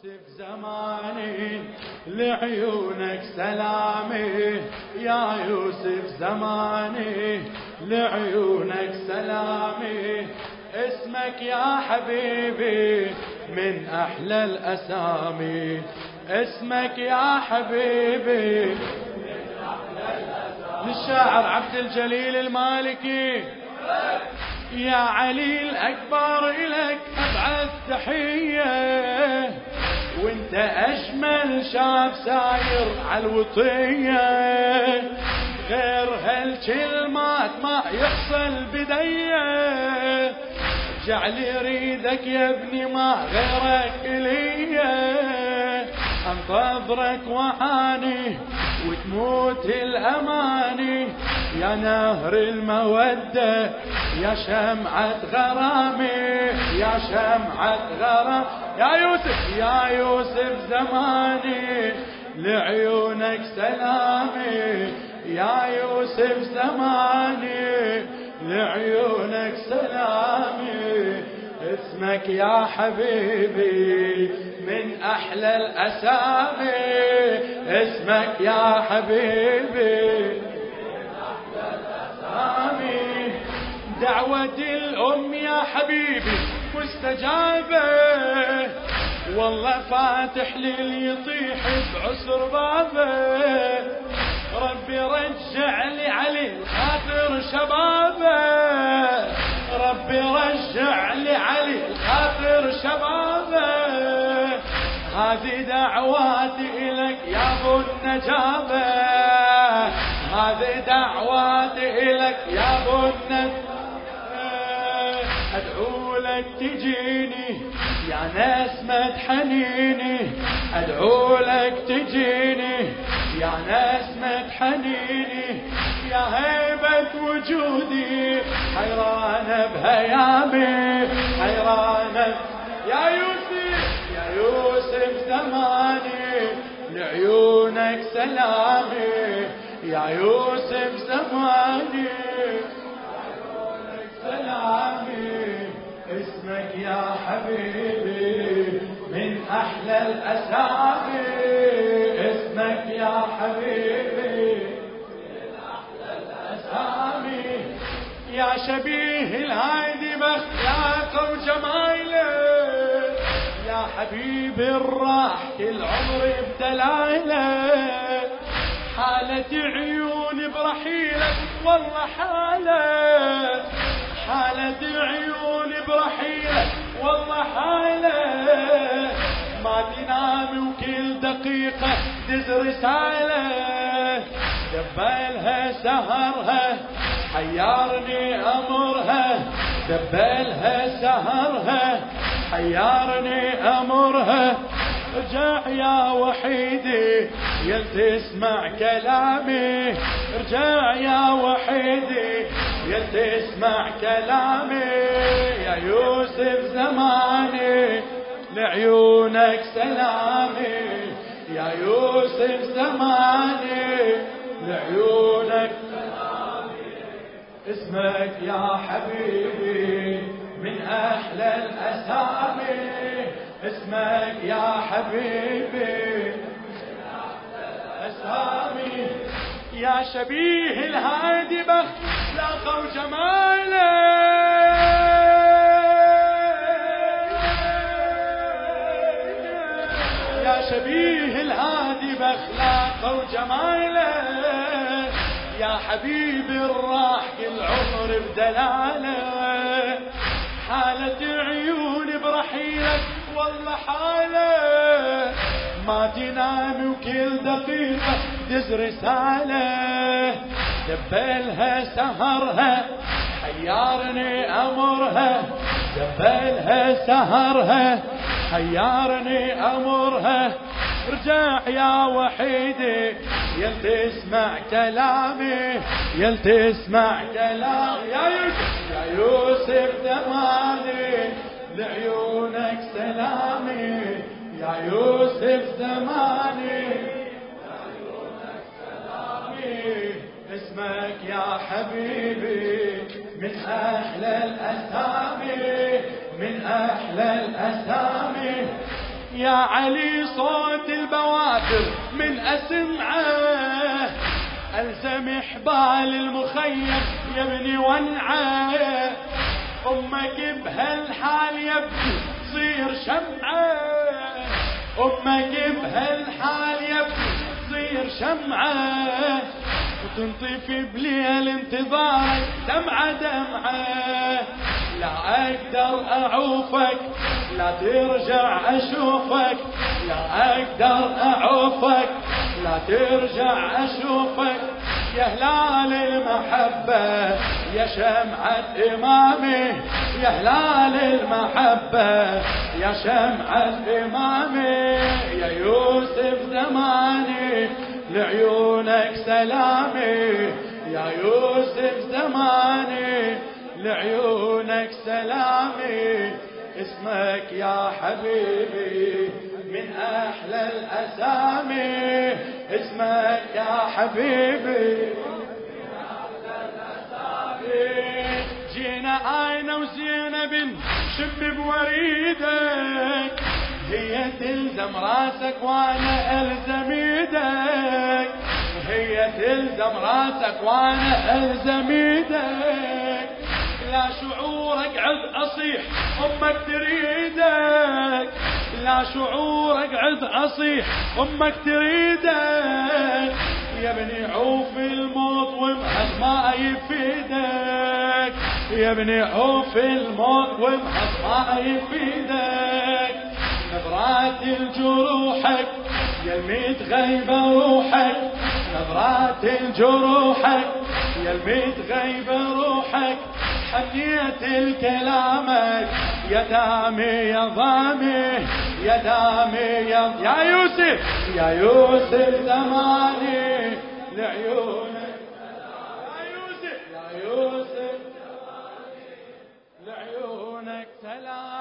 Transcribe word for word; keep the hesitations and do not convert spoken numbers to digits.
يوسف زماني لعيونك سلامي، يا يوسف زماني لعيونك سلامي، اسمك يا حبيبي من أحلى الأسامي، اسمك يا حبيبي من أحلى الأسامي. للشاعر عبد الجليل المالكي: يا علي الأكبر إلك أبعث تحية، وانت أجمل شاب ساير عالوطية، غير هالكلمات ما يحصل بديه، جعل يريدك يا ابني ما غيرك إليه، انتظرك وعاني وتموت الأماني، يا نهر المودة يا شمعة غرامي، يا شمعة غرام. يا يوسف يا يوسف زماني لعيونك سلامي، يا يوسف زماني لعيونك سلامي، اسمك يا حبيبي من أحلى الأسامي، اسمك يا حبيبي من أحلى الأسامي. دعوة الأم يا حبيبي مستجابة، والله فاتح لي يطيح بعسر بابه، ربي رجع لي علي الخاطر شبابه، ربي رجع لي علي الخاطر شبابه، هذه دعواتي إلك يا أبو النجابة، هذه دعواتي إلك يا أبو النجابة، أدعو لك تجيني يا نسمة حنيني، أدعو لك تجيني يا نسمة حنيني، يا هيبة وجودي حيرانة بهيامي، حيرانة. يا يوسف يا يوسف زماني لعيونك سلامي، يا يوسف زماني لعيونك سلامي، اسمك يا حبيبي من أحلى الأسامي، اسمك يا حبيبي من أحلى الأسامي، يا شبيه الهادي بأخلاقه وجماله، يا حبيبي الراح كل عمري بدلاله، حالة عيوني برحيلك والله حالة، حالة عيوني برحيلك والله حالة، ما تنام وكل دقيقة دز رسالة، دبالها سهرها حيارني أمرها، دبالها سهرها حيارني أمرها، ارجع يا وحيدي يل تسمع كلامي، ارجع يا وحيدي يل تسمع كلامي، يا يوسف زماني لعيونك سلامي، يا يوسف زماني لعيونك سلامي، اسمك يا حبيبي من أحلى الأسامي، اسمك يا حبيبي من أحلى الأسامي، يا شبيه الهادي بأخلاقه وجماله، يا شبيه الهادي بأخلاقه وجماله، يا حبيبي الراح كل عمر بدلاله، حالة عيوني برحيلك والله حالة، ما تنام وكل دقيقة دز رسالة، دبلها سهرها حيارني أمرها، دبلها سهرها حيارني أمرها، ارجع يا وحيدي يل تسمع كلامي، يل تسمع كلامي، يا يوسف يا يوسف زماني لعيونك سلامي، يا يوسف زماني لعيونك سلامي، اسمك يا حبيبي من أحلى الأسامي، من أحلى الأسامي، يا علي صوت البوادر من أسمعه، ألزم حبال المخيم يا ابني ونعه، أمك بهالحال يا ابني تصير شمعة، أمك بهالحال يا ابني تصير شمعة، وتنطفي بليل انتظارك دمعة دمعة، لا أقدر أعوفك لا ترجع أشوفك، لا أقدر أعوفك لا ترجع أشوفك، يا هلال المحبة يا شمعة إمامي، يا هلال المحبة يا شمعة إمامي، يا يوسف زماني لعيونك سلامي، يا يوسف زماني لعيونك سلامي، اسمك يا حبيبي من أحلى الأسامي، اسمك يا حبيبي من أحلى الأسامي، جينا أنا وزينب شم بوريدك، هي تلزم راسك وانا الزم ايدك، هي تلزم راسك وانا الزم ايدك، لا شعورك عد اصيح امك تريدك، لا شعورك عد اصيح امك تريدك، يا ابني عوف الموت ومحض ما يفيدك، يا ابني عوف الموت ومحض ما يفيدك، نظرات الجروحك يا الميت غيبة روحك، نظرات الجروحك يا الميت غيبة روحك، حنيت الكلامك يا دامي يا ضامي، يا دامي يا يا يوسف يا يوسف زماني لعيونك، يا يوسف يا يوسف لعيونك سلام.